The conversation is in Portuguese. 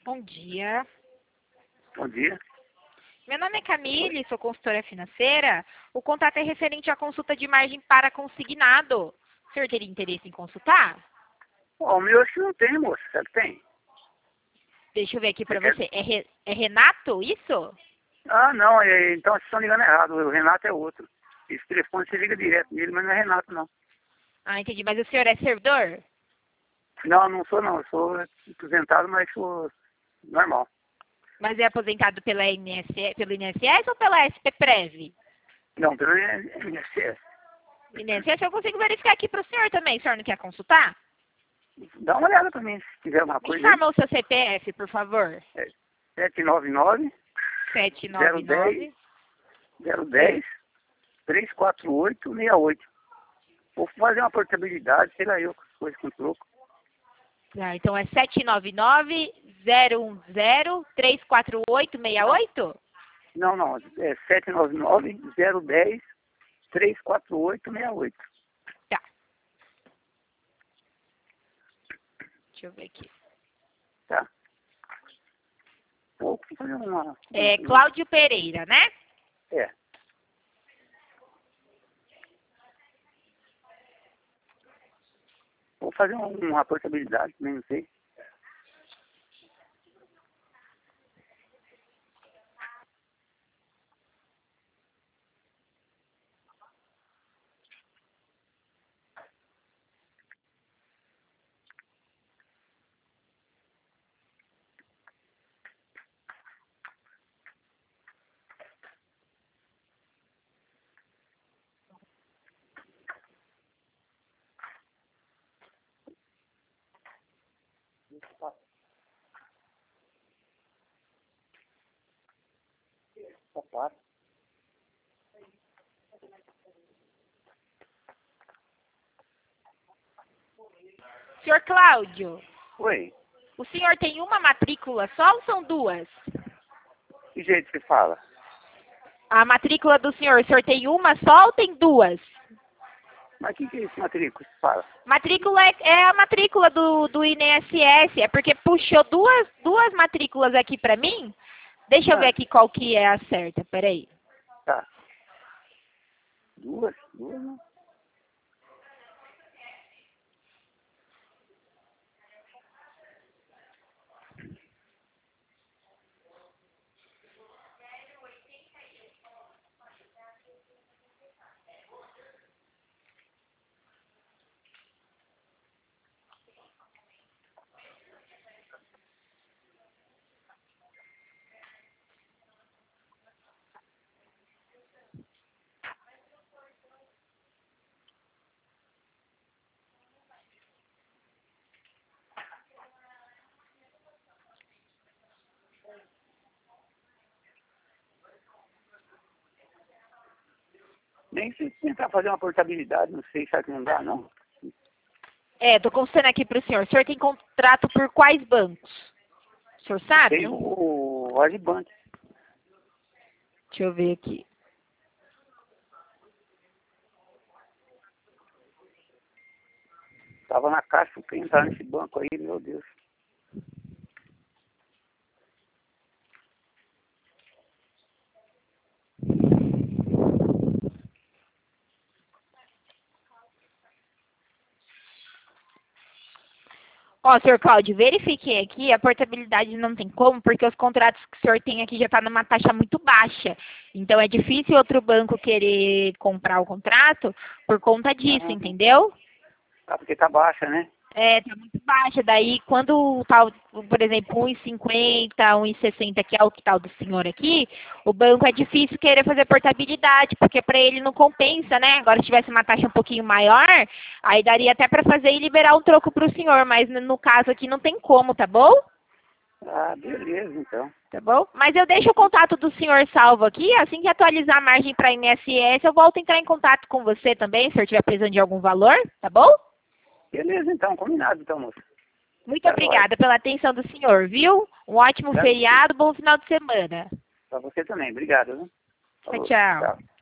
Bom dia. Bom dia. Meu nome é Camille, sou consultora financeira. O contato é referente à consulta de margem para consignado. O senhor teria interesse em consultar? Ó, o meu acho que não tem, moça. Será que tem? Deixa eu ver aqui Você para quer? você. É Renato, isso? Ah, não. Então vocês estão ligando errado. O Renato é outro. Esse telefone você liga direto nele, mas não é Renato, não. Ah, entendi. Mas o senhor é servidor? Não, não sou, não. Eu sou aposentado, mas sou normal. Mas é aposentado pela pelo INSS ou pela SPPrev? Não, pelo INSS. INSS eu consigo verificar aqui para o senhor também. O senhor não quer consultar? Dá uma olhada pra mim, se tiver alguma Me coisa aí. informa o seu CPF, por favor. É 799 799. 010 34868. Vou fazer uma portabilidade, sei lá eu, coisa com troco. Ah, então é 799-010-34868? Não, não. É 799 010 34868. Tá, deixa eu ver aqui. Tá? Vou fazer uma... É Cláudio Pereira, né? É. Vou fazer uma portabilidade, também não sei. Senhor Cláudio, Oi, o senhor tem uma matrícula só ou são duas? que jeito você fala? A matrícula do senhor, o senhor tem uma só ou tem duas? Mas o que é esse matrícula que você fala? Matrícula é a matrícula do INSS, é porque puxou duas matrículas aqui pra mim. Deixa eu ver Ah, aqui qual que é a certa, peraí. tá. Duas, não. Nem se tentar fazer uma portabilidade, não sei, será que não dá, não? É, tô consultando aqui pro senhor. O senhor tem contrato por quais bancos? O senhor sabe? Tem o Agibank. Deixa eu ver aqui. Tava na caixa, fui entrar nesse banco aí, meu Deus. Ó, senhor Cláudio, verifiquei aqui, a portabilidade não tem como, porque os contratos que o senhor tem aqui já está numa taxa muito baixa. Então é difícil outro banco querer comprar o contrato por conta disso, Ah, entendeu? tá, porque tá baixa, né? É, tá muito baixa. Daí, quando tá, por exemplo, 1,50, 1,60, que é o que tá o do senhor aqui, o banco é difícil querer fazer portabilidade, porque para ele não compensa, né? Agora, se tivesse uma taxa um pouquinho maior, aí daria até para fazer e liberar um troco para o senhor, mas no caso aqui não tem como, tá bom? Ah, beleza, então. Tá bom? Mas eu deixo o contato do senhor salvo aqui, assim que atualizar a margem para INSS, eu volto a entrar em contato com você também, se o senhor estiver precisando de algum valor, tá bom? Beleza, então, combinado, então, moço. Muito Tá nóis. obrigada pela atenção do senhor, viu? Um ótimo Pra você. feriado, bom final de semana. Pra você também, obrigado, viu? Tchau, Falou, tchau. tchau.